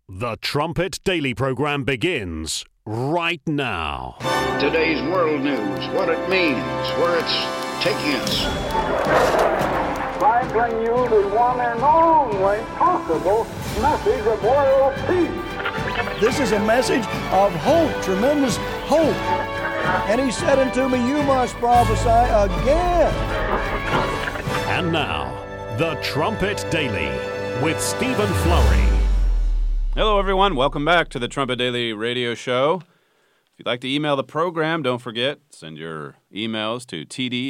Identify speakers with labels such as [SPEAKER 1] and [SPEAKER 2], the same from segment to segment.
[SPEAKER 1] The Trumpet Daily program begins right now.
[SPEAKER 2] Today's world news, what it means, where it's taking us.
[SPEAKER 3] I bring you the one and only possible message of world peace.
[SPEAKER 4] This is a message of hope, tremendous hope. And he said unto me, you must prophesy again.
[SPEAKER 1] And now, The Trumpet Daily with Stephen Flurry.
[SPEAKER 5] Hello, everyone. Welcome back to the Trumpet Daily radio show. If you'd like to email the program, don't forget, send your emails to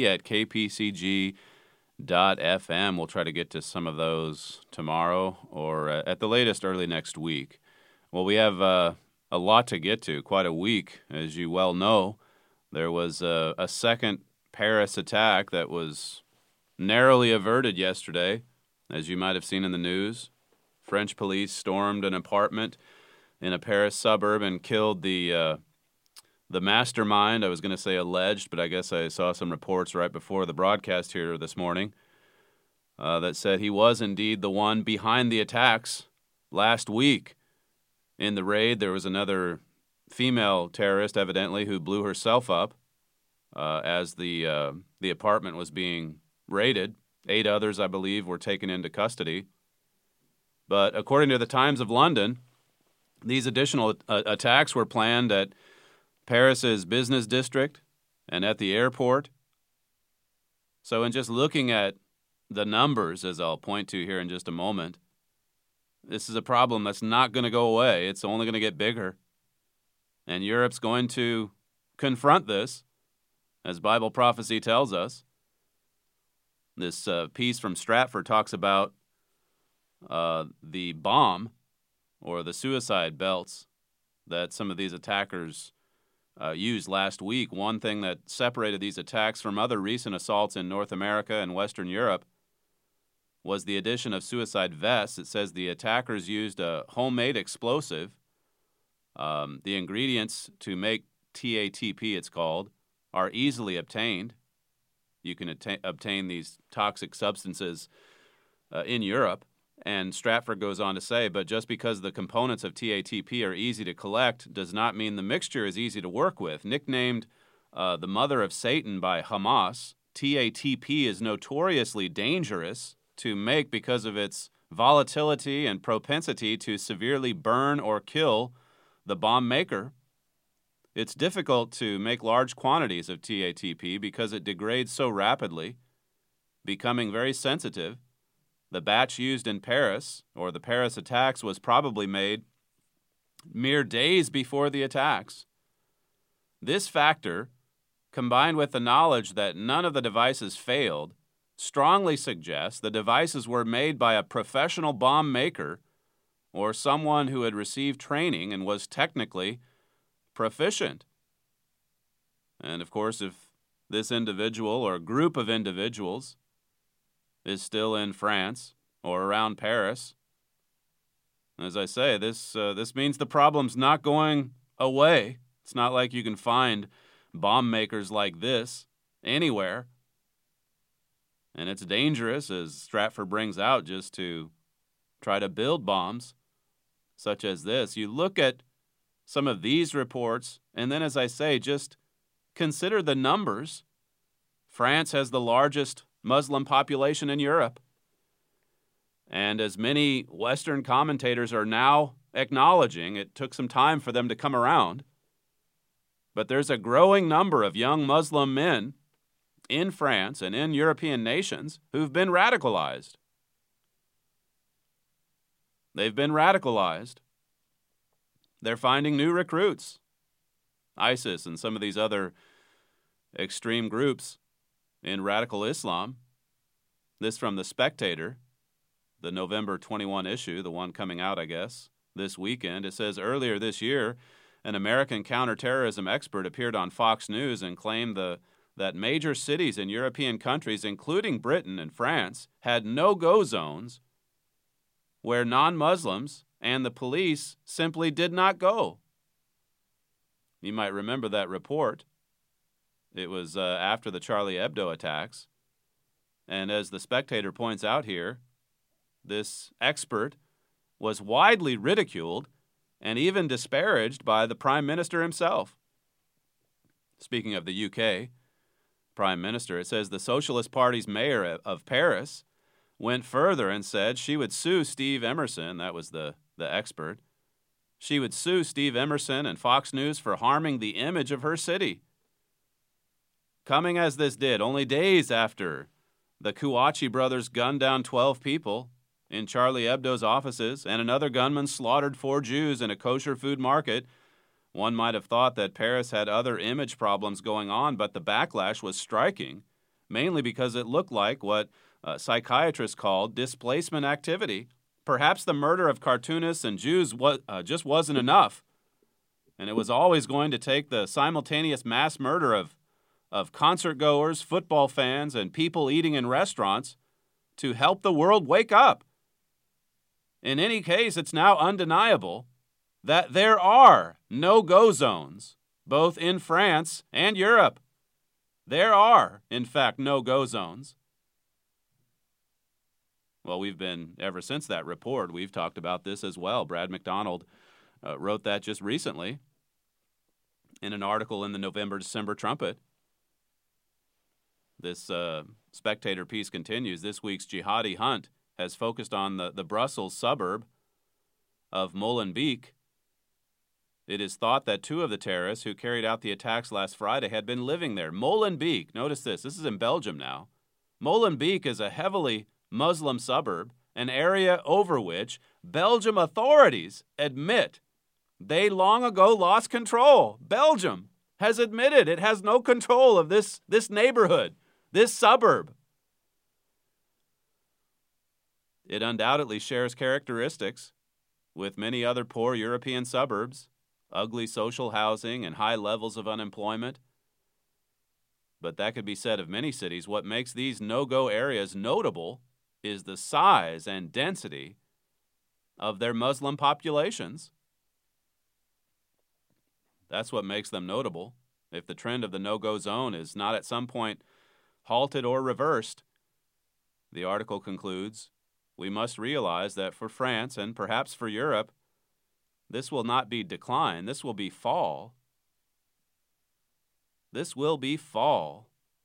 [SPEAKER 5] td@kpcg.fm. We'll try to get to some of those tomorrow or at the latest early next week. Well, we have a lot to get to, quite a week, as you well know. There was a second Paris attack that was narrowly averted yesterday, as you might have seen in the news. French police stormed an apartment in a Paris suburb and killed the mastermind. I was going to say alleged, but I guess I saw some reports right before the broadcast here this morning that said he was indeed the one behind the attacks last week. In the raid, there was another female terrorist, evidently, who blew herself up as the apartment was being raided. 8 others, I believe, were taken into custody. But according to the Times of London, these additional attacks were planned at Paris's business district and at the airport. So in just looking at the numbers, as I'll point to here in just a moment, this is a problem that's not going to go away. It's only going to get bigger. And Europe's going to confront this, as Bible prophecy tells us. This piece from Stratford talks about the bomb or the suicide belts that some of these attackers used last week. One thing that separated these attacks from other recent assaults in North America and Western Europe was the addition of suicide vests. It says the attackers used a homemade explosive. The ingredients to make TATP, it's called, are easily obtained. You can obtain these toxic substances in Europe. And Stratford goes on to say, but just because the components of TATP are easy to collect does not mean the mixture is easy to work with. Nicknamed the mother of Satan by Hamas, TATP is notoriously dangerous to make because of its volatility and propensity to severely burn or kill the bomb maker. It's difficult to make large quantities of TATP because it degrades so rapidly, becoming very sensitive. The batch used in Paris, or the Paris attacks, was probably made mere days before the attacks. This factor, combined with the knowledge that none of the devices failed, strongly suggests the devices were made by a professional bomb maker or someone who had received training and was technically proficient. And of course, if this individual or group of individuals is still in France or around Paris, as I say, this means the problem's not going away. It's not like you can find bomb makers like this anywhere. And it's dangerous, as Stratford brings out, just to try to build bombs such as this. You look at some of these reports, and then, as I say, just consider the numbers. France has the largest Muslim population in Europe. And as many Western commentators are now acknowledging, it took some time for them to come around, but there's a growing number of young Muslim men in France and in European nations who've been radicalized. They've been radicalized. They're finding new recruits. ISIS and some of these other extreme groups in radical Islam. This from The Spectator, the November 21 issue, the one coming out, I guess, this weekend. It says, earlier this year, an American counterterrorism expert appeared on Fox News and claimed that major cities in European countries, including Britain and France, had no-go zones where non-Muslims and the police simply did not go. You might remember that report. It was after the Charlie Hebdo attacks. And as The Spectator points out here, this expert was widely ridiculed and even disparaged by the Prime Minister himself. Speaking of the UK Prime Minister, it says the Socialist Party's mayor of Paris went further and said she would sue Steve Emerson, that was the expert. She would sue Steve Emerson and Fox News for harming the image of her city. Coming as this did only days after the Kouachi brothers gunned down 12 people in Charlie Hebdo's offices and another gunman slaughtered 4 Jews in a kosher food market, one might have thought that Paris had other image problems going on, but the backlash was striking, mainly because it looked like what psychiatrists called displacement activity. Perhaps the murder of cartoonists and Jews just wasn't enough, and it was always going to take the simultaneous mass murder of concert-goers, football fans, and people eating in restaurants to help the world wake up. In any case, it's now undeniable that there are no-go zones, both in France and Europe. There are, in fact, no-go zones. Well, we've been, ever since that report, we've talked about this as well. Brad McDonald wrote that just recently in an article in the November-December Trumpet. This Spectator piece continues. This week's jihadi hunt has focused on the Brussels suburb of Molenbeek. It is thought that 2 of the terrorists who carried out the attacks last Friday had been living there. Molenbeek, notice this is in Belgium now. Molenbeek is a heavily Muslim suburb, an area over which Belgium authorities admit they long ago lost control. Belgium has admitted it has no control of this neighborhood, this suburb. It undoubtedly shares characteristics with many other poor European suburbs, ugly social housing and high levels of unemployment. But that could be said of many cities. What makes these no-go areas notable is the size and density of their Muslim populations. That's what makes them notable. If the trend of the no-go zone is not at some point halted or reversed, the article concludes, we must realize that for France and perhaps for Europe, this will not be decline, this will be fall. This will be fall.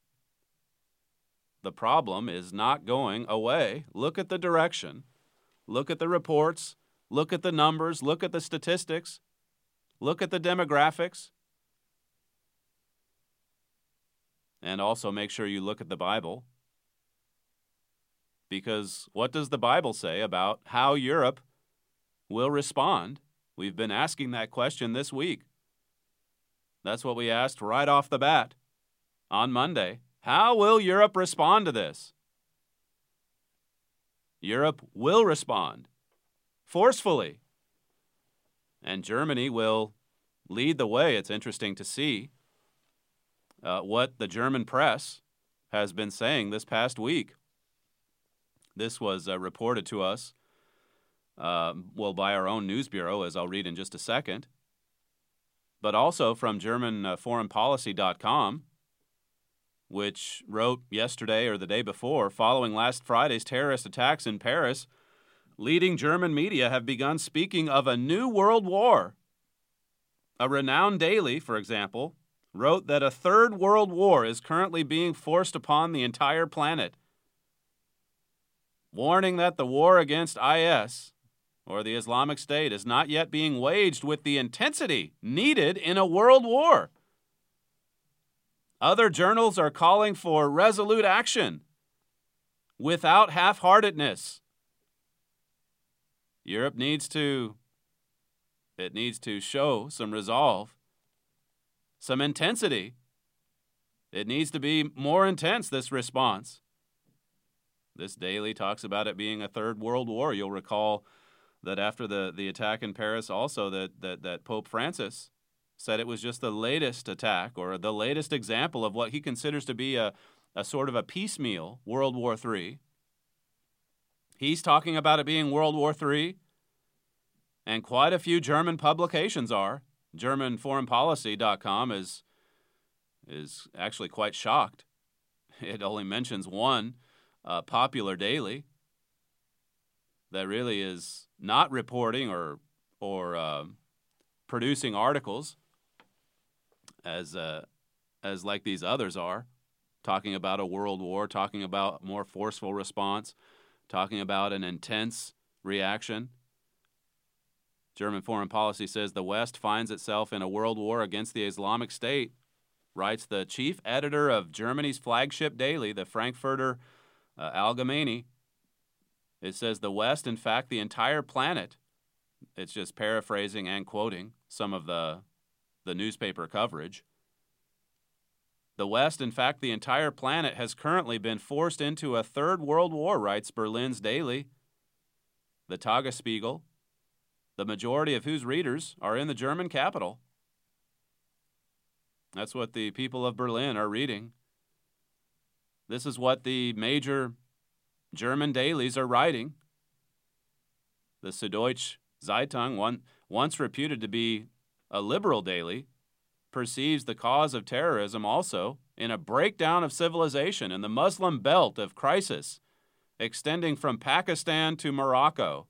[SPEAKER 5] The problem is not going away. Look at the direction. Look at the reports. Look at the numbers. Look at the statistics. Look at the demographics. And also make sure you look at the Bible. Because what does the Bible say about how Europe will respond? We've been asking that question this week. That's what we asked right off the bat on Monday. How will Europe respond to this? Europe will respond forcefully. And Germany will lead the way. It's interesting to see what the German press has been saying this past week. This was reported to us, by our own news bureau, as I'll read in just a second, but also from GermanForeignPolicy.com, which wrote yesterday or the day before, following last Friday's terrorist attacks in Paris, leading German media have begun speaking of a new world war. A renowned daily, for example, wrote that a third world war is currently being forced upon the entire planet, warning that the war against IS, or the Islamic State, is not yet being waged with the intensity needed in a world war. Other journals are calling for resolute action without half-heartedness. Europe needs to show some resolve, some intensity. It needs to be more intense, this response. This daily talks about it being a third world war. You'll recall that after the attack in Paris also that Pope Francis said it was just the latest attack or the latest example of what he considers to be a sort of a piecemeal World War III. He's talking about it being World War III, and quite a few German publications are. GermanForeignPolicy.com is actually quite shocked. It only mentions one popular daily that really is not reporting or producing articles as like these others are, talking about a world war, talking about more forceful response, talking about an intense reaction. German foreign policy says the West finds itself in a world war against the Islamic State, writes the chief editor of Germany's flagship daily, the Frankfurter Allgemeine. It says the West, in fact, the entire planet. It's just paraphrasing and quoting some of the newspaper coverage. The West, in fact, the entire planet has currently been forced into a third world war, writes Berlin's daily, the Tagesspiegel, the majority of whose readers are in the German capital. That's what the people of Berlin are reading. This is what the major German dailies are writing. The Süddeutsche Zeitung, once reputed to be a liberal daily, perceives the cause of terrorism also in a breakdown of civilization in the Muslim belt of crisis, extending from Pakistan to Morocco,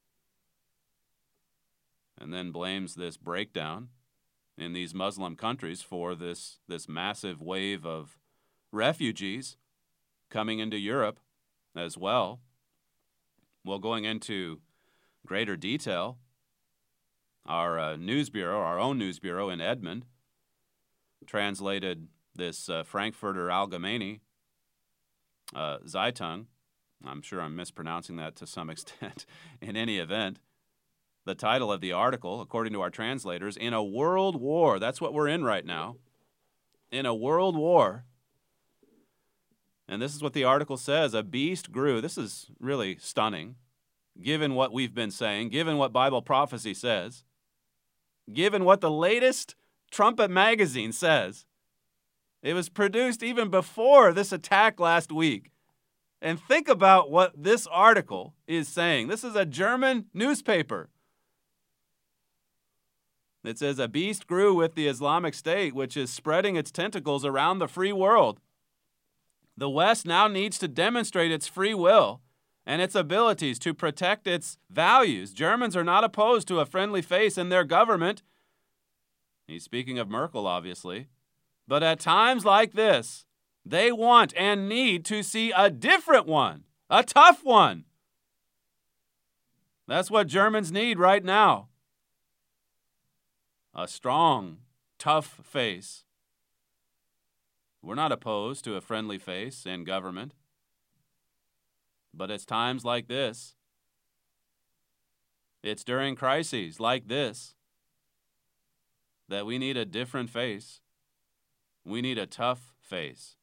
[SPEAKER 5] and then blames this breakdown in these Muslim countries for this massive wave of refugees coming into Europe as well. Well, going into greater detail, our news bureau, our own news bureau in Edmond, translated this Frankfurter Allgemeine Zeitung. I'm sure I'm mispronouncing that to some extent. In any event, the title of the article, according to our translators, in a world war, that's what we're in right now, in a world war. And this is what the article says, a beast grew. This is really stunning, given what we've been saying, given what Bible prophecy says, given what the latest Trumpet magazine says. It was produced even before this attack last week. And think about what this article is saying. This is a German newspaper. It says, a beast grew with the Islamic State, which is spreading its tentacles around the free world. The West now needs to demonstrate its free will and its abilities to protect its values. Germans are not opposed to a friendly face in their government. He's speaking of Merkel, obviously. But at times like this, they want and need to see a different one, a tough one. That's what Germans need right now. A strong, tough face. We're not opposed to a friendly face in government. But it's times like this. It's during crises like this that we need a different face. We need a tough face.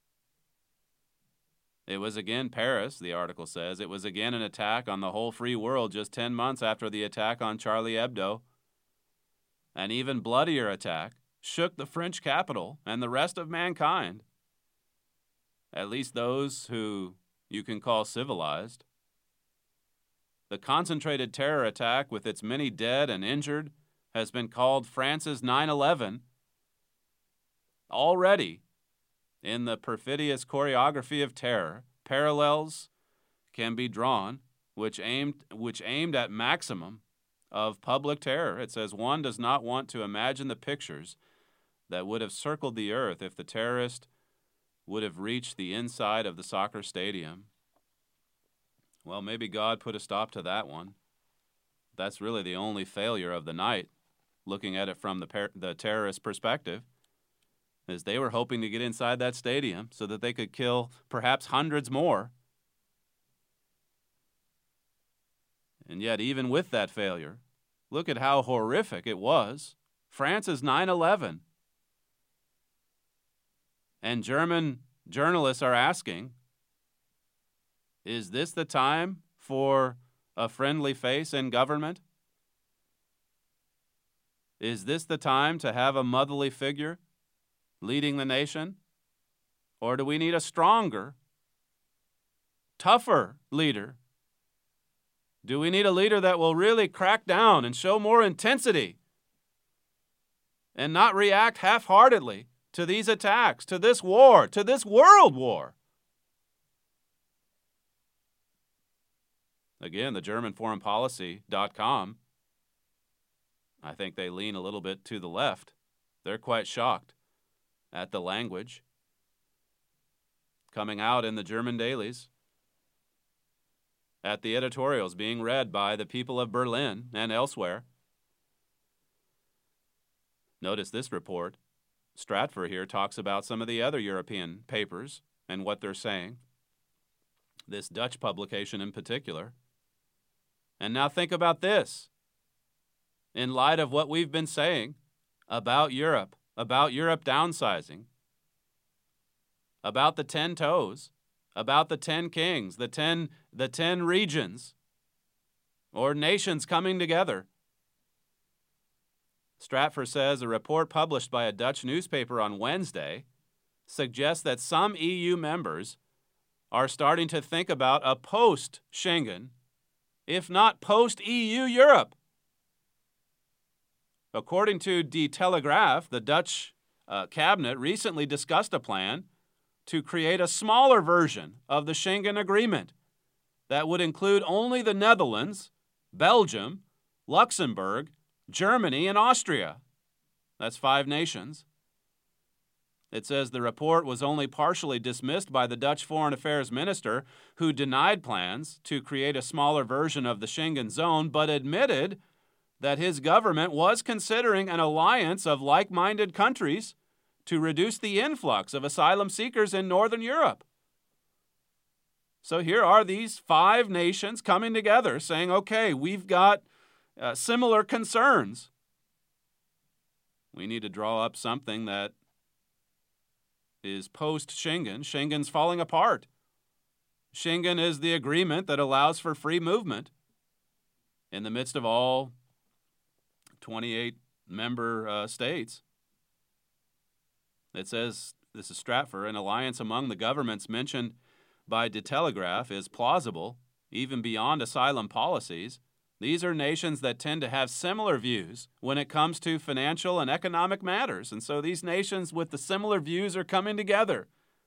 [SPEAKER 5] It was again Paris, the article says. It was again an attack on the whole free world just 10 months after the attack on Charlie Hebdo. An even bloodier attack shook the French capital and the rest of mankind. At least those who you can call civilized. The concentrated terror attack with its many dead and injured has been called France's 9/11. Already, in the perfidious choreography of terror, parallels can be drawn which aimed at maximum of public terror. It says one does not want to imagine the pictures that would have circled the earth if the terrorist would have reached the inside of the soccer stadium. Well, maybe God put a stop to that one. That's really the only failure of the night, looking at it from the terrorist perspective, is they were hoping to get inside that stadium so that they could kill perhaps hundreds more. And yet, even with that failure, look at how horrific it was. France's 9/11. And German journalists are asking, is this the time for a friendly face in government? Is this the time to have a motherly figure leading the nation? Or do we need a stronger, tougher leader? Do we need a leader that will really crack down and show more intensity and not react half-heartedly to these attacks, to this war, to this world war? Again, the GermanForeignPolicy.com, I think they lean a little bit to the left. They're quite shocked at the language coming out in the German dailies, at the editorials being read by the people of Berlin and elsewhere. Notice this report. Stratfor here talks about some of the other European papers and what they're saying, this Dutch publication in particular. And now think about this. In light of what we've been saying about Europe downsizing, about the 10 toes, about the 10 kings, the 10 regions or nations coming together. Stratfor says a report published by a Dutch newspaper on Wednesday suggests that some EU members are starting to think about a post-Schengen, if not post-EU Europe. According to Die Telegraaf, the Dutch cabinet recently discussed a plan to create a smaller version of the Schengen Agreement that would include only the Netherlands, Belgium, Luxembourg, Germany, and Austria. That's 5 nations. It says the report was only partially dismissed by the Dutch Foreign Affairs Minister, who denied plans to create a smaller version of the Schengen zone, but admitted that his government was considering an alliance of like-minded countries to reduce the influx of asylum seekers in Northern Europe. So here are these 5 nations coming together saying, okay, we've got similar concerns. We need to draw up something that is post-Schengen. Schengen's falling apart. Schengen is the agreement that allows for free movement in the midst of all 28 member states. It says, this is Stratfor, an alliance among the governments mentioned by De Telegraaf is plausible, even beyond asylum policies. These are nations that tend to have similar views when it comes to financial and economic matters. And so these nations with the similar views are coming together.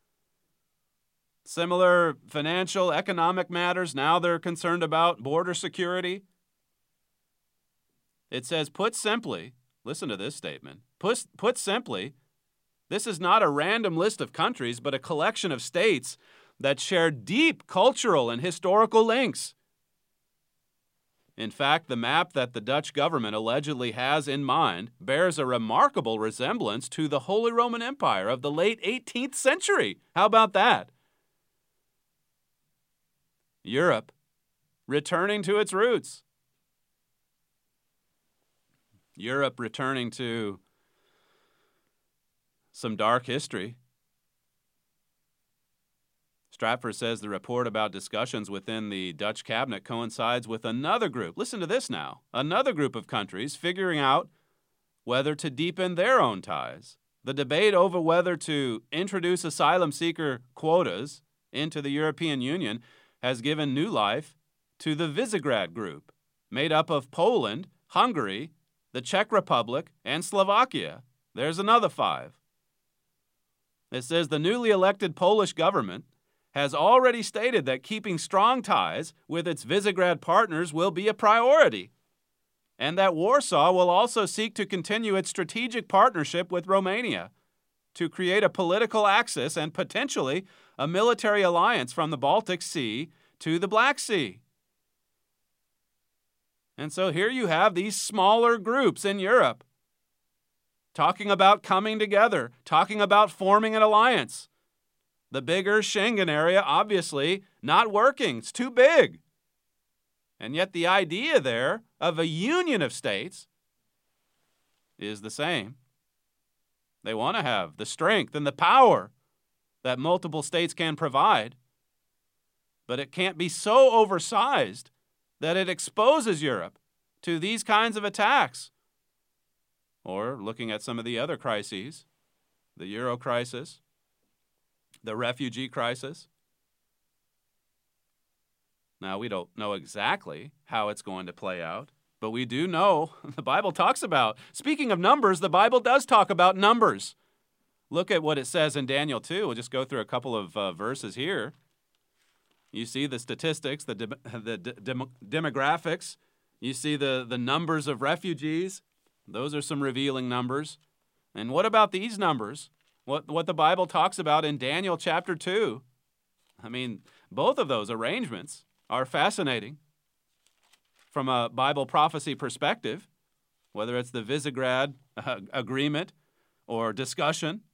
[SPEAKER 5] Similar financial, economic matters. Now they're concerned about border security. It says, put simply, listen to this statement, put simply, this is not a random list of countries, but a collection of states that share deep cultural and historical links. In fact, the map that the Dutch government allegedly has in mind bears a remarkable resemblance to the Holy Roman Empire of the late 18th century. How about that? Europe returning to its roots. Europe returning to some dark history. Stratfor says the report about discussions within the Dutch cabinet coincides with another group. Listen to this now. Another group of countries figuring out whether to deepen their own ties. The debate over whether to introduce asylum seeker quotas into the European Union has given new life to the Visegrad Group, made up of Poland, Hungary, the Czech Republic, and Slovakia. There's another 5. It says the newly elected Polish government has already stated that keeping strong ties with its Visegrad partners will be a priority, and that Warsaw will also seek to continue its strategic partnership with Romania to create a political axis and potentially a military alliance from the Baltic Sea to the Black Sea. And so here you have these smaller groups in Europe talking about coming together, talking about forming an alliance. The bigger Schengen area, obviously, not working. It's too big. And yet the idea there of a union of states is the same. They want to have the strength and the power that multiple states can provide, but it can't be so oversized that it exposes Europe to these kinds of attacks. Or looking at some of the other crises, the Euro crisis, the refugee crisis. Now, we don't know exactly how it's going to play out, but we do know the Bible talks about, speaking of numbers, the Bible does talk about numbers. Look at what it says in Daniel 2. We'll just go through a couple of verses here. You see the statistics, the demographics. You see the numbers of refugees. Those are some revealing numbers. And what about these numbers? What the Bible talks about in Daniel chapter 2. I mean, both of those arrangements are fascinating from a Bible prophecy perspective, whether it's the Visegrad agreement or discussion,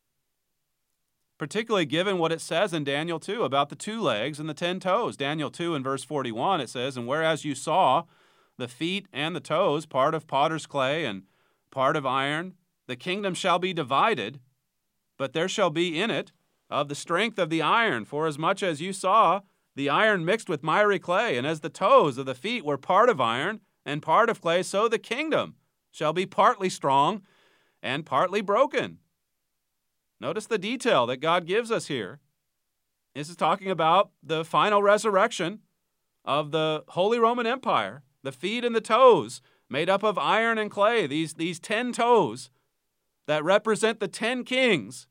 [SPEAKER 5] particularly given what it says in Daniel 2 about the 2 legs and the 10 toes. Daniel 2 in verse 41, it says, "And whereas you saw the feet and the toes, part of potter's clay and part of iron, the kingdom shall be divided, but there shall be in it of the strength of the iron, for as much as you saw the iron mixed with miry clay, and as the toes of the feet were part of iron and part of clay, so the kingdom shall be partly strong and partly broken." Notice the detail that God gives us here. This is talking about the final resurrection of the Holy Roman Empire, the feet and the toes made up of iron and clay, these 10 toes that represent the 10 kings.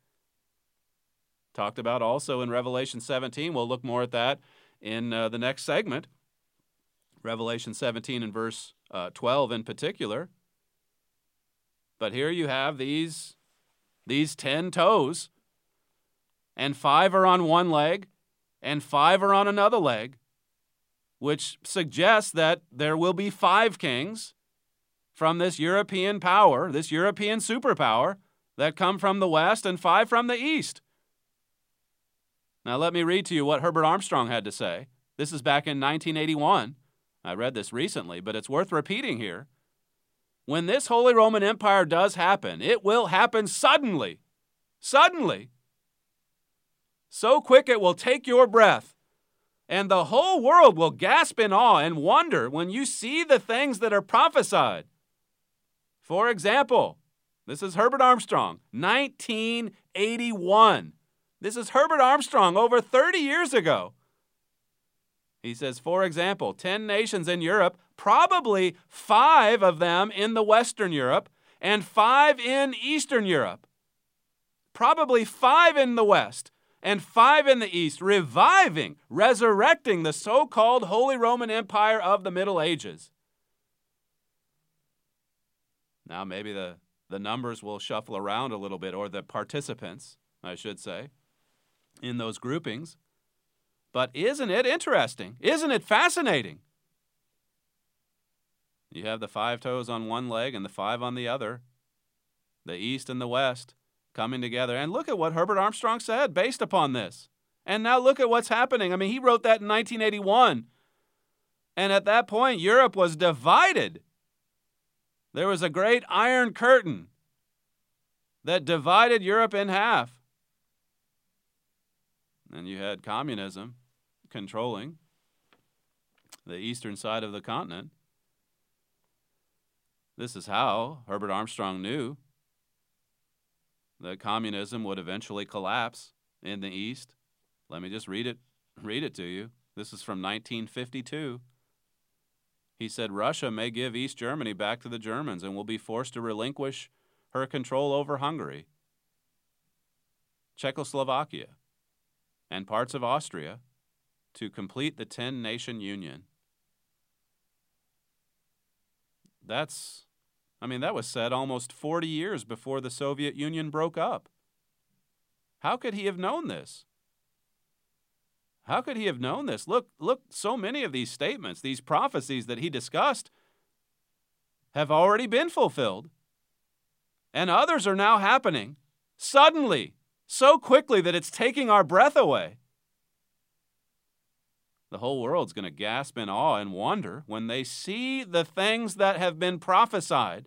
[SPEAKER 5] Talked about also in Revelation 17. We'll look more at that in the next segment. Revelation 17 and verse 12 in particular. But here you have these 10 toes, and 5 are on one leg, and 5 are on another leg, which suggests that there will be 5 kings from this European power, this European superpower, that come from the west and 5 from the east. Now let me read to you what Herbert Armstrong had to say. This is back in 1981. I read this recently, but it's worth repeating here. When this Holy Roman Empire does happen, it will happen suddenly. Suddenly. So quick it will take your breath. And the whole world will gasp in awe and wonder when you see the things that are prophesied. For example, this is Herbert Armstrong, 1981. This is Herbert Armstrong over 30 years ago. He says, for example, 10 nations in Europe, probably 5 of them in the Western Europe and 5 in Eastern Europe. Probably 5 in the West and 5 in the East, reviving, resurrecting the so-called Holy Roman Empire of the Middle Ages. Now maybe the numbers will shuffle around a little bit, or the participants, I should say, in those groupings. But isn't it interesting? Isn't it fascinating? You have the 5 toes on one leg and the 5 on the other, the East and the West coming together. And look at what Herbert Armstrong said based upon this. And now look at what's happening. I mean, he wrote that in 1981. And at that point, Europe was divided. There was a great iron curtain that divided Europe in half. And you had communism controlling the eastern side of the continent. This is how Herbert Armstrong knew that communism would eventually collapse in the East. Let me just read it to you. This is from 1952. He said, Russia may give East Germany back to the Germans and will be forced to relinquish her control over Hungary, Czechoslovakia, and parts of Austria to complete the 10-nation union. That was said almost 40 years before the Soviet Union broke up. How could he have known this? How could he have known this? Look, so many of these statements, these prophecies that he discussed, have already been fulfilled. And others are now happening suddenly, so quickly that it's taking our breath away. The whole world's going to gasp in awe and wonder when they see the things that have been prophesied.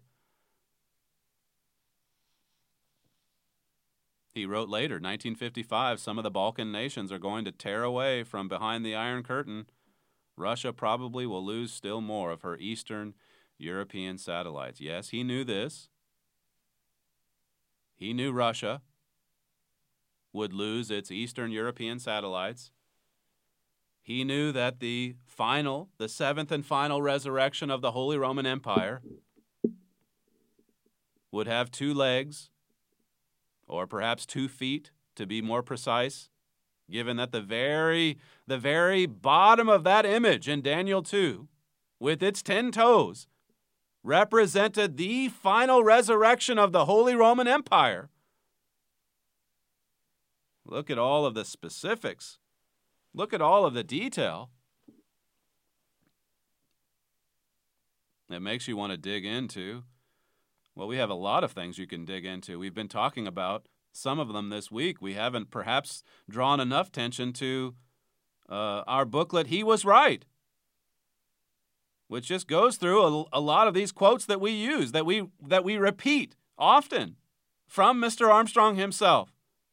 [SPEAKER 5] He wrote later, 1955, some of the Balkan nations are going to tear away from behind the Iron Curtain. Russia probably will lose still more of her Eastern European satellites. Yes, he knew this. He knew Russia would lose its Eastern European satellites. He knew that the 7th and final resurrection of the Holy Roman Empire would have 2 legs, or perhaps 2 feet, to be more precise, given that the very bottom of that image in Daniel 2, with its 10 toes, represented the final resurrection of the Holy Roman Empire. Look at all of the specifics. Look at all of the detail. It makes you want to dig into, well, we have a lot of things you can dig into. We've been talking about some of them this week. We haven't perhaps drawn enough attention to our booklet, He Was Right, which just goes through a lot of these quotes that we use, that we repeat often from Mr. Armstrong himself.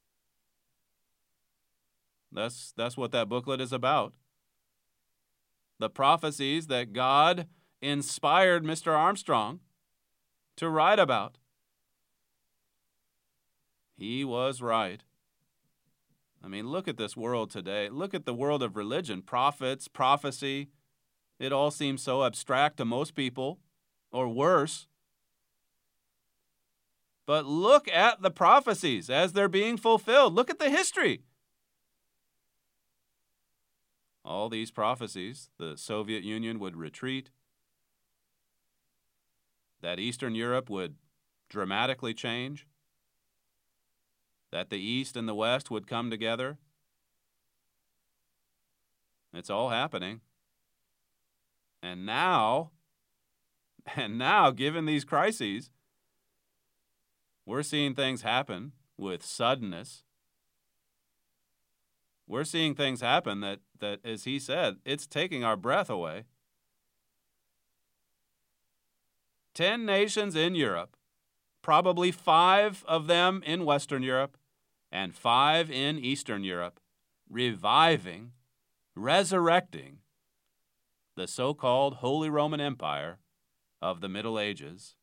[SPEAKER 5] That's what that booklet is about. The prophecies that God inspired Mr. Armstrong to write about. He was right. I mean, look at this world today. Look at the world of religion, prophets, prophecy. It all seems so abstract to most people, or worse. But look at the prophecies as they're being fulfilled. Look at the history. All these prophecies, the Soviet Union would retreat, that Eastern Europe would dramatically change, that the East and the West would come together. It's all happening. And now, given these crises, we're seeing things happen with suddenness. We're seeing things happen that, as he said, it's taking our breath away. 10 nations in Europe, probably 5 of them in Western Europe, and 5 in Eastern Europe, reviving, resurrecting the so-called Holy Roman Empire of the Middle Ages.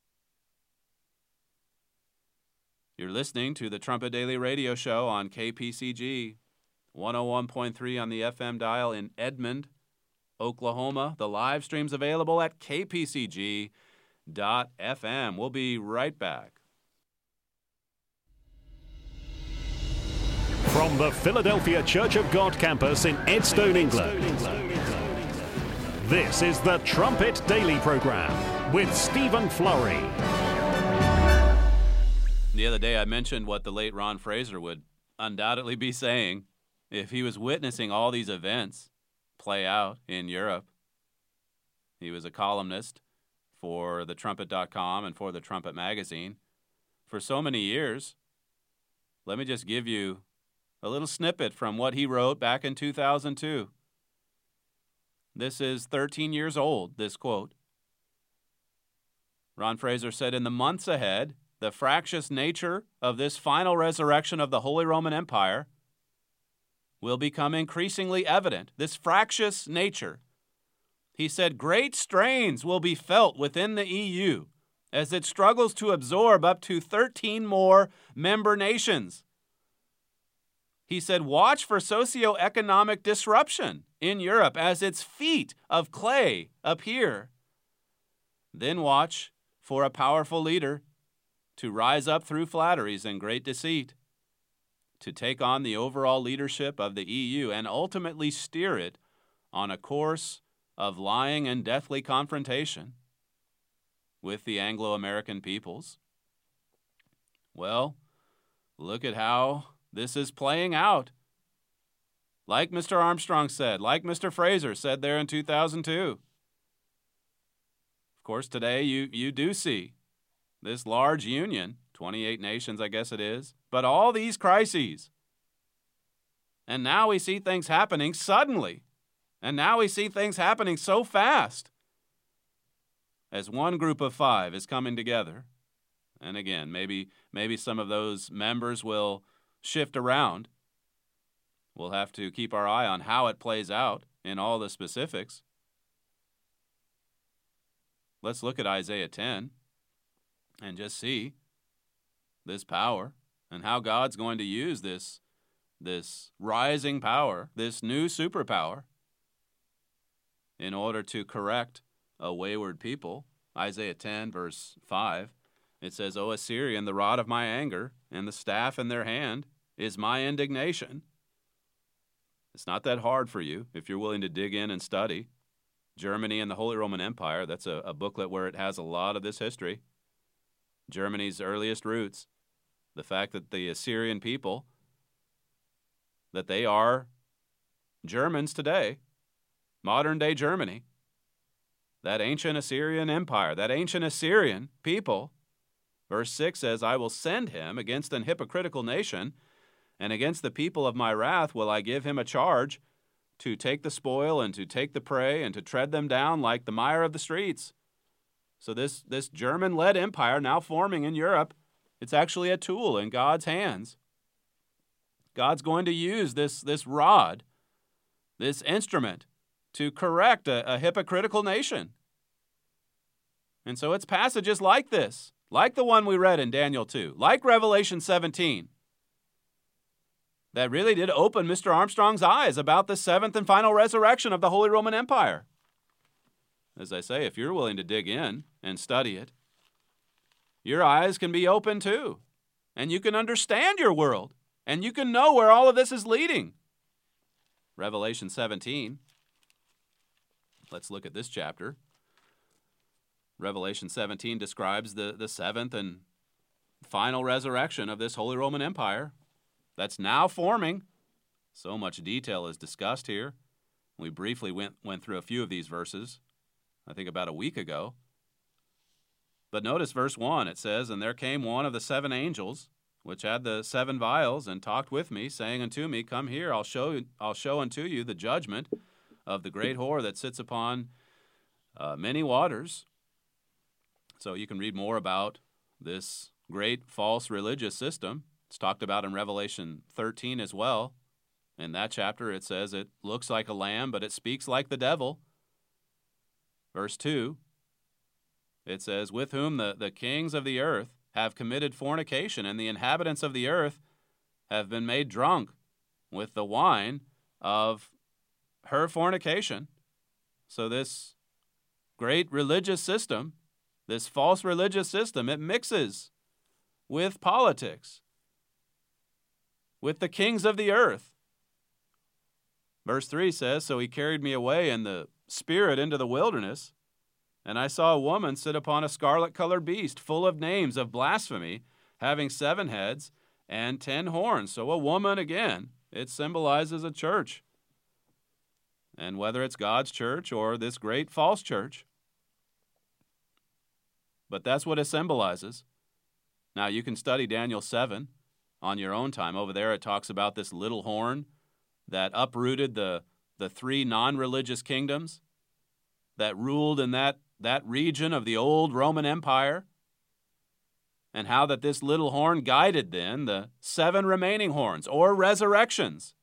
[SPEAKER 5] You're listening to the Trumpet Daily Radio Show on KPCG, 101.3 on the FM dial in Edmond, Oklahoma. The live stream's available at kpcg.fm. We'll be right back.
[SPEAKER 1] From the Philadelphia Church of God campus in Edstone, England, this is the Trumpet Daily Program with Stephen Flurry.
[SPEAKER 5] The other day I mentioned what the late Ron Fraser would undoubtedly be saying if he was witnessing all these events play out in Europe. He was a columnist for thetrumpet.com and for the Trumpet magazine for so many years. Let me just give you a little snippet from what he wrote back in 2002. This is 13 years old, this quote. Ron Fraser said, "In the months ahead, the fractious nature of this final resurrection of the Holy Roman Empire will become increasingly evident." This fractious nature. He said, "Great strains will be felt within the EU as it struggles to absorb up to 13 more member nations." He said, "Watch for socioeconomic disruption in Europe as its feet of clay appear. Then watch for a powerful leader to rise up through flatteries and great deceit, to take on the overall leadership of the EU and ultimately steer it on a course of lying and deathly confrontation with the Anglo-American peoples." Well, look at how this is playing out. Like Mr. Armstrong said, like Mr. Fraser said there in 2002. Of course, today you do see this large union, 28 nations, I guess it is, but all these crises. And now we see things happening suddenly. And now we see things happening so fast as one group of 5 is coming together. And again, maybe some of those members will shift around. We'll have to keep our eye on how it plays out in all the specifics. Let's look at Isaiah 10 and just see this power and how God's going to use this rising power, this new superpower, in order to correct a wayward people. Isaiah 10, verse 5, it says, "O Assyrian, the rod of my anger, and the staff in their hand is my indignation. It's not that hard for you if you're willing to dig in and study. Germany and the Holy Roman Empire, that's a booklet where it has a lot of this history. Germany's earliest roots, the fact that the Assyrian people, that they are Germans today, modern-day Germany, that ancient Assyrian empire, that ancient Assyrian people. Verse 6 says, I will send him against an hypocritical nation, and against the people of my wrath will I give him a charge to take the spoil and to take the prey and to tread them down like the mire of the streets. So this German-led empire now forming in Europe, it's actually a tool in God's hands. God's going to use this rod, this instrument, to correct a hypocritical nation. And so it's passages like this, like the one we read in Daniel 2, like Revelation 17, that really did open Mr. Armstrong's eyes about the seventh and final resurrection of the Holy Roman Empire. As I say, if you're willing to dig in and study it, your eyes can be open too, and you can understand your world, and you can know where all of this is leading. Revelation 17. Let's look at this chapter. Revelation 17 describes the seventh and final resurrection of this Holy Roman Empire that's now forming. So much detail is discussed here. We briefly went through a few of these verses, I think about a week ago. But notice verse 1, it says, And there came one of the seven angels, which had the seven vials, and talked with me, saying unto me, Come here, I'll show unto you the judgment of the great whore that sits upon many waters. So you can read more about this great false religious system. It's talked about in Revelation 13 as well. In that chapter, it says it looks like a lamb, but it speaks like the devil. Verse 2, it says, With whom the kings of the earth have committed fornication, and the inhabitants of the earth have been made drunk with the wine of her fornication. So this great religious system, this false religious system, it mixes with politics, with the kings of the earth. Verse 3 says, So he carried me away in the spirit into the wilderness, and I saw a woman sit upon a scarlet-colored beast, full of names of blasphemy, having 7 heads and 10 horns. So a woman, again, it symbolizes a church. And whether it's God's church or this great false church, but that's what it symbolizes. Now, you can study Daniel 7 on your own time. Over there, it talks about this little horn that uprooted the 3 non-religious kingdoms that ruled in that region of the old Roman Empire, and how that this little horn guided then the 7 remaining horns, or resurrections.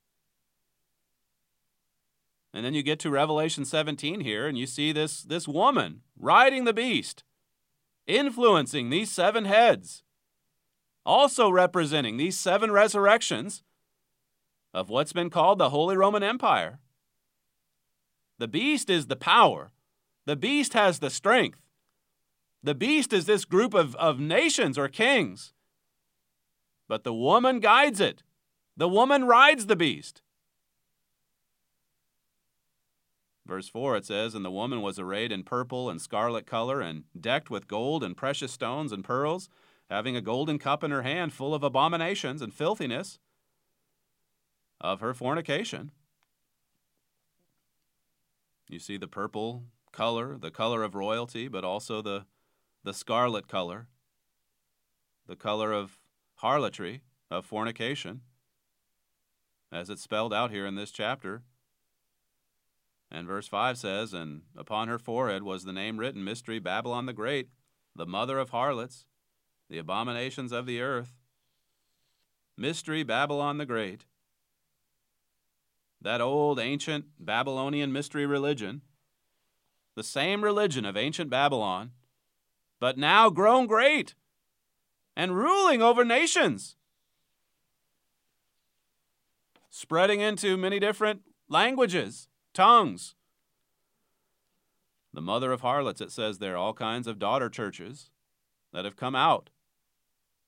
[SPEAKER 5] And then you get to Revelation 17 here, and you see this woman riding the beast, influencing these 7 heads, also representing these 7 resurrections of what's been called the Holy Roman Empire. The beast is the power. The beast has the strength. The beast is this group of nations or kings. But the woman guides it. The woman rides the beast. Verse 4, it says, And the woman was arrayed in purple and scarlet color, and decked with gold and precious stones and pearls, having a golden cup in her hand full of abominations and filthiness of her fornication. You see the purple color, the color of royalty, but also the scarlet color, the color of harlotry, of fornication, as it's spelled out here in this chapter. And verse 5 says, And upon her forehead was the name written, Mystery, Babylon the Great, the mother of harlots, the abominations of the earth. Mystery, Babylon the Great. That old ancient Babylonian mystery religion, the same religion of ancient Babylon, but now grown great and ruling over nations, spreading into many different languages, tongues. The mother of harlots, it says there, all kinds of daughter churches that have come out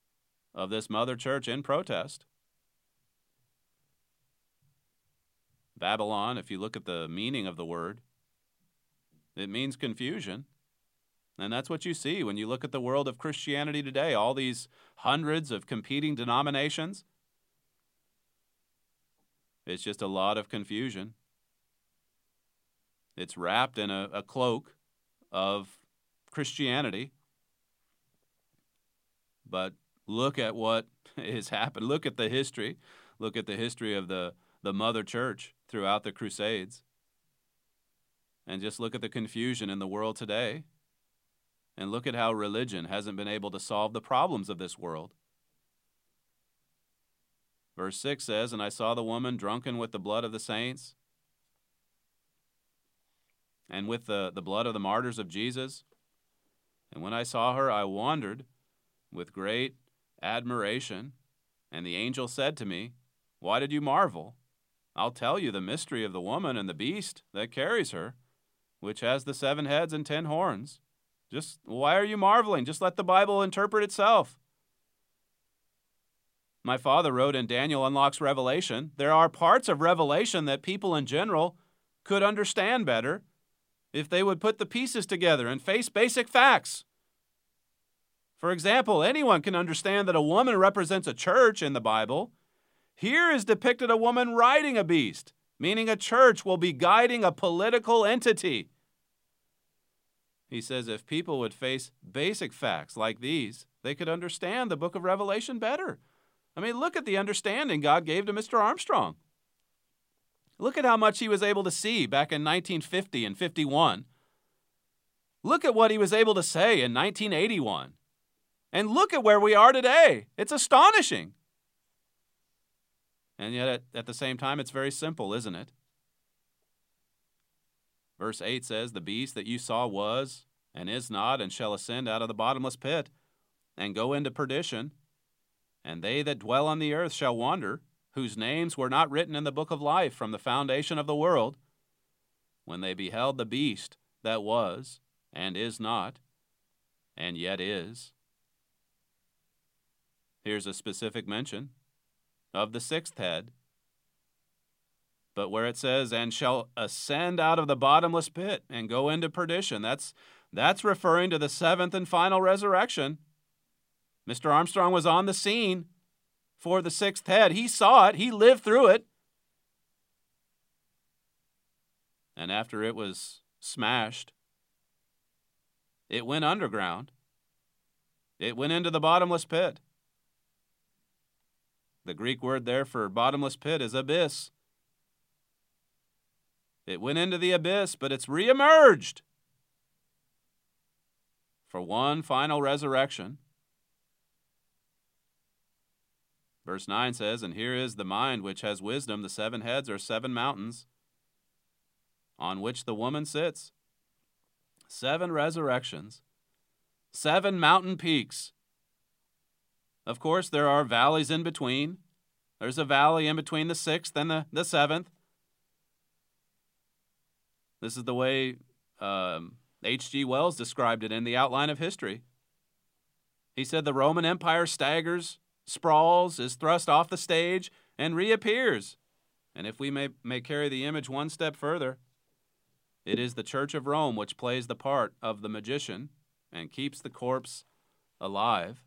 [SPEAKER 5] of this mother church in protest. Babylon, if you look at the meaning of the word, it means confusion. And that's what you see when you look at the world of Christianity today, all these hundreds of competing denominations. It's just a lot of confusion. It's wrapped in a cloak of Christianity. But look at what has happened. Look at the history. Look at the history of the mother church throughout the Crusades. And just look at the confusion in the world today. And look at how religion hasn't been able to solve the problems of this world. Verse 6 says, "And I saw the woman drunken with the blood of the saints and with the blood of the martyrs of Jesus. And when I saw her, I wondered with great admiration. And the angel said to me, Why did you marvel? I'll tell you the mystery of the woman and the beast that carries her, which has the 7 heads and 10 horns. Just why are you marveling? Just let the Bible interpret itself." My father wrote in Daniel Unlocks Revelation, there are parts of Revelation that people in general could understand better if they would put the pieces together and face basic facts. For example, anyone can understand that a woman represents a church in the Bible. Here is depicted a woman riding a beast, meaning a church will be guiding a political entity. He says if people would face basic facts like these, they could understand the book of Revelation better. I mean, look at the understanding God gave to Mr. Armstrong. Look at how much he was able to see back in 1950 and 51. Look at what he was able to say in 1981. And look at where we are today. It's astonishing. And yet, at the same time, it's very simple, isn't it? Verse 8 says, "The beast that you saw was, and is not, and shall ascend out of the bottomless pit, and go into perdition. And they that dwell on the earth shall wonder, whose names were not written in the book of life from the foundation of the world, when they beheld the beast that was, and is not, and yet is." Here's a specific mention of the 6th head. But where it says, "and shall ascend out of the bottomless pit and go into perdition," that's referring to the 7th and final resurrection. Mr. Armstrong was on the scene for the 6th head. He saw it. He lived through it. And after it was smashed, it went underground. It went into the bottomless pit. The Greek word there for bottomless pit is abyss. It went into the abyss, but it's reemerged for one final resurrection. Verse 9 says, "And here is the mind which has wisdom. The 7 heads are 7 mountains on which the woman sits." 7 resurrections, 7 mountain peaks. Of course, there are valleys in between. There's a valley in between the 6th and the 7th. This is the way H.G. Wells described it in The Outline of History. He said the Roman Empire staggers, sprawls, is thrust off the stage, and reappears. And if we may carry the image one step further, it is the Church of Rome which plays the part of the magician and keeps the corpse alive.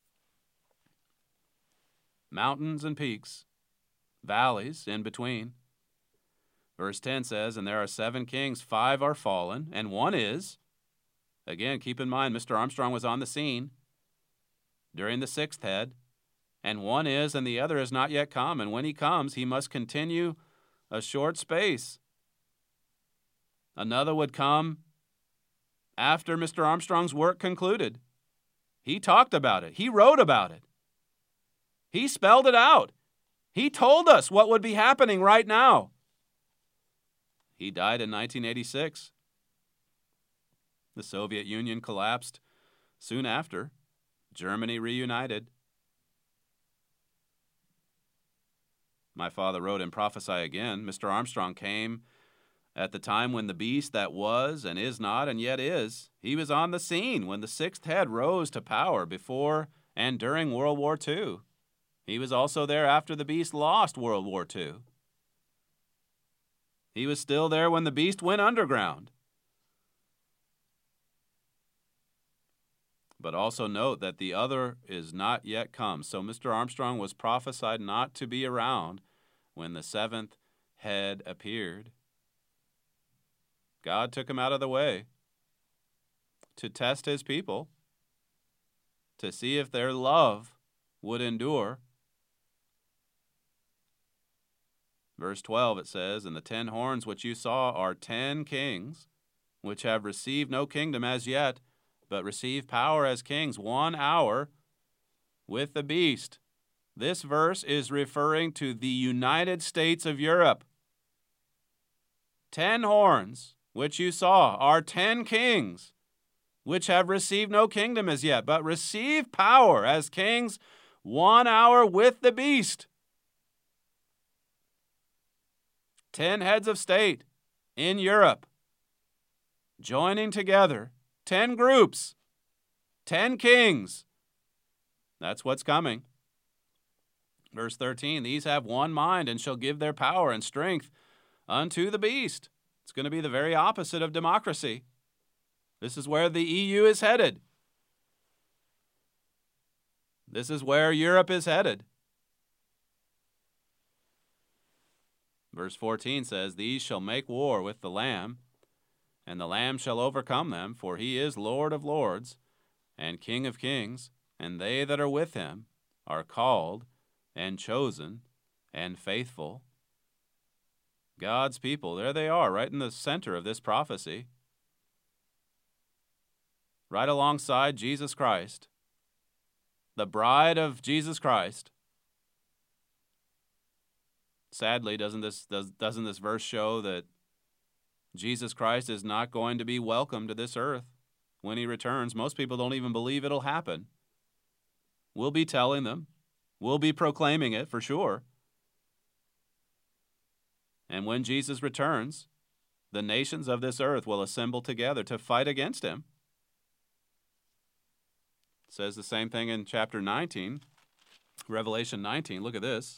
[SPEAKER 5] Mountains and peaks, valleys in between. Verse 10 says, "And there are 7 kings, 5 are fallen, and 1 is." Again, keep in mind, Mr. Armstrong was on the scene during the 6th head. "And 1 is, and the other is not yet come. And when he comes, he must continue a short space." Another would come after Mr. Armstrong's work concluded. He talked about it. He wrote about it. He spelled it out. He told us what would be happening right now. He died in 1986. The Soviet Union collapsed soon after. Germany reunited. My father wrote in Prophesy Again, Mr. Armstrong came at the time when the beast that was and is not and yet is. He was on the scene when the 6th head rose to power before and during World War II. He was also there after the beast lost World War II. He was still there when the beast went underground. But also note that the other is not yet come. So Mr. Armstrong was prophesied not to be around when the seventh head appeared. God took him out of the way to test his people, to see if their love would endure. Verse 12, it says, "And the 10 horns which you saw are 10 kings, which have received no kingdom as yet, but receive power as kings 1 hour with the beast." This verse is referring to the United States of Europe. 10 horns which you saw are 10 kings, which have received no kingdom as yet, but receive power as kings 1 hour with the beast. 10 heads of state in Europe joining together, 10 groups, 10 kings. That's what's coming. Verse 13, "These have one mind and shall give their power and strength unto the beast." It's going to be the very opposite of democracy. This is where the EU is headed. This is where Europe is headed. Verse 14 says, "These shall make war with the Lamb, and the Lamb shall overcome them, for he is Lord of lords and King of kings, and they that are with him are called and chosen and faithful." God's people, there they are, right in the center of this prophecy, right alongside Jesus Christ, the bride of Jesus Christ. Sadly, doesn't this verse show that Jesus Christ is not going to be welcome to this earth when he returns? Most people don't even believe it'll happen. We'll be telling them. We'll be proclaiming it for sure. And when Jesus returns, the nations of this earth will assemble together to fight against him. It says the same thing in chapter 19, Revelation 19. Look at this.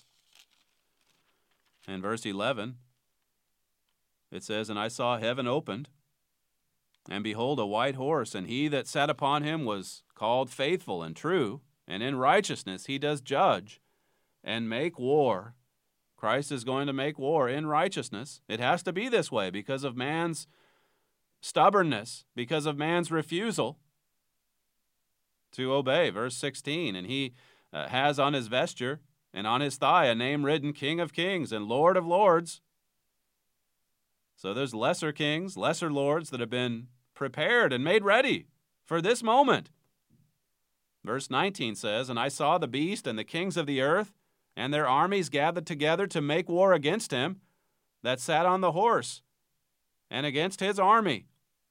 [SPEAKER 5] In verse 11, it says, "And I saw heaven opened, and behold, a white horse, and he that sat upon him was called Faithful and True, and in righteousness he does judge and make war." Christ is going to make war in righteousness. It has to be this way because of man's stubbornness, because of man's refusal to obey. Verse 16, "And he has on his vesture and on his thigh a name written, King of Kings and Lord of Lords." So there's lesser kings, lesser lords that have been prepared and made ready for this moment. Verse 19 says, "And I saw the beast and the kings of the earth and their armies gathered together to make war against him that sat on the horse and against his army."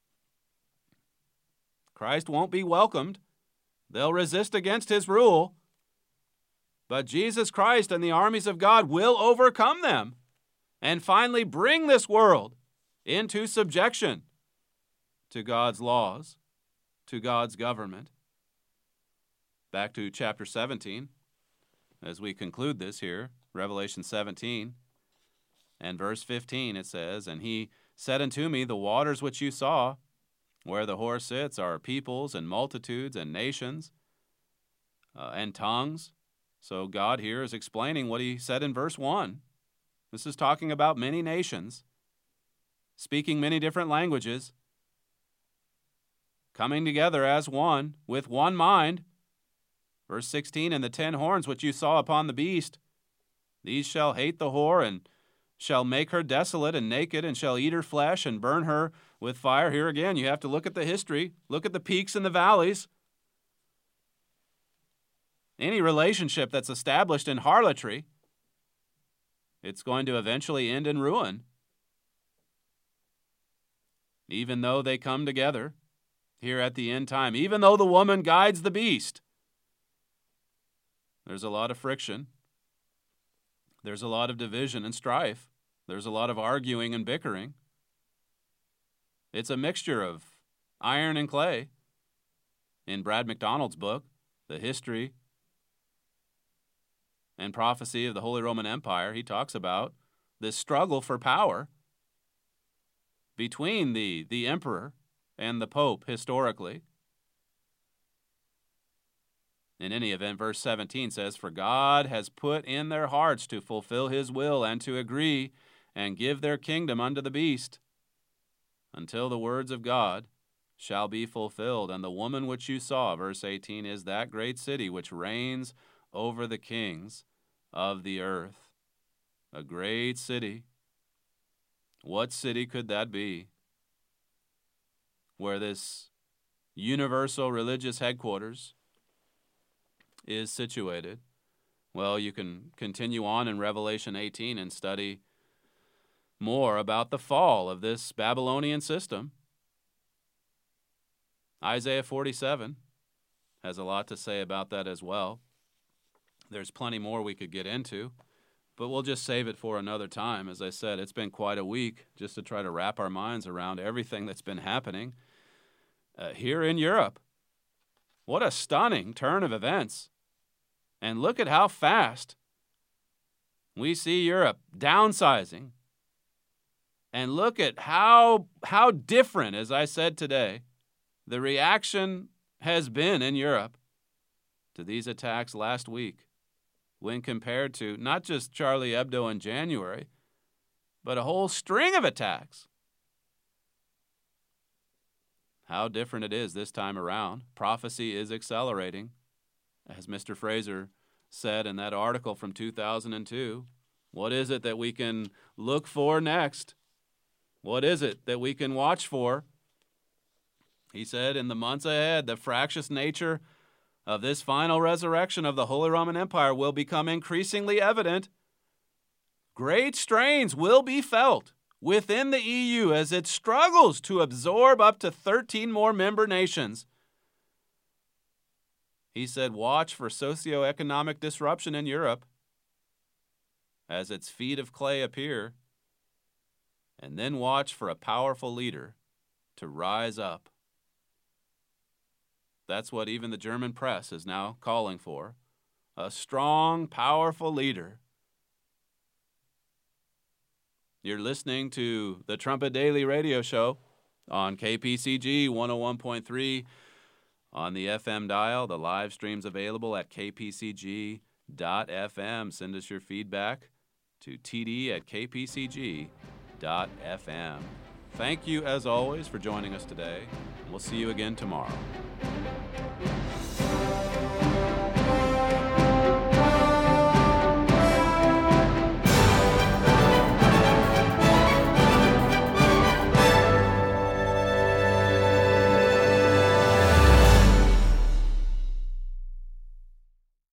[SPEAKER 5] Christ won't be welcomed. They'll resist against his rule. But Jesus Christ and the armies of God will overcome them and finally bring this world into subjection to God's laws, to God's government. Back to chapter 17. As we conclude this here, Revelation 17 and verse 15, it says, "And he said unto me, The waters which you saw, where the horse sits, are peoples and multitudes and nations and tongues." So God here is explaining what he said in verse 1. This is talking about many nations, speaking many different languages, coming together as one, with one mind. Verse 16, "And the 10 horns which you saw upon the beast, these shall hate the whore, and shall make her desolate and naked, and shall eat her flesh, and burn her with fire." Here again, you have to look at the history, look at the peaks and the valleys. Any relationship that's established in harlotry, it's going to eventually end in ruin. Even though they come together here at the end time, even though the woman guides the beast, there's a lot of friction. There's a lot of division and strife. There's a lot of arguing and bickering. It's a mixture of iron and clay. In Brad McDonald's book, The History and Prophecy of the Holy Roman Empire, he talks about this struggle for power between the emperor and the pope historically. In any event, verse 17 says, "For God has put in their hearts to fulfill his will and to agree and give their kingdom unto the beast, until the words of God shall be fulfilled. And the woman which you saw," verse 18, "is that great city which reigns over the kings of the earth." A great city. What city could that be? Where this universal religious headquarters is situated. Well, you can continue on in Revelation 18 and study more about the fall of this Babylonian system. Isaiah 47 has a lot to say about that as well. There's plenty more we could get into, but we'll just save it for another time. As I said, it's been quite a week just to try to wrap our minds around everything that's been happening here in Europe. What a stunning turn of events. And look at how fast we see Europe downsizing. And look at how different, as I said today, the reaction has been in Europe to these attacks last week when compared to not just Charlie Hebdo in January, but a whole string of attacks. How different it is this time around. Prophecy is accelerating. As Mr. Fraser said in that article from 2002, what is it that we can look for next? What is it that we can watch for? He said, in the months ahead, the fractious nature of this final resurrection of the Holy Roman Empire will become increasingly evident. Great strains will be felt within the EU as it struggles to absorb up to 13 more member nations. He said, watch for socioeconomic disruption in Europe as its feet of clay appear, and then watch for a powerful leader to rise up. That's what even the German press is now calling for, a strong, powerful leader. You're listening to the Trumpet Daily Radio Show on KPCG 101.3 on the FM dial. The live stream's available at kpcg.fm. Send us your feedback to td@kpcg.fm. Thank you, as always, for joining us today. We'll see you again tomorrow.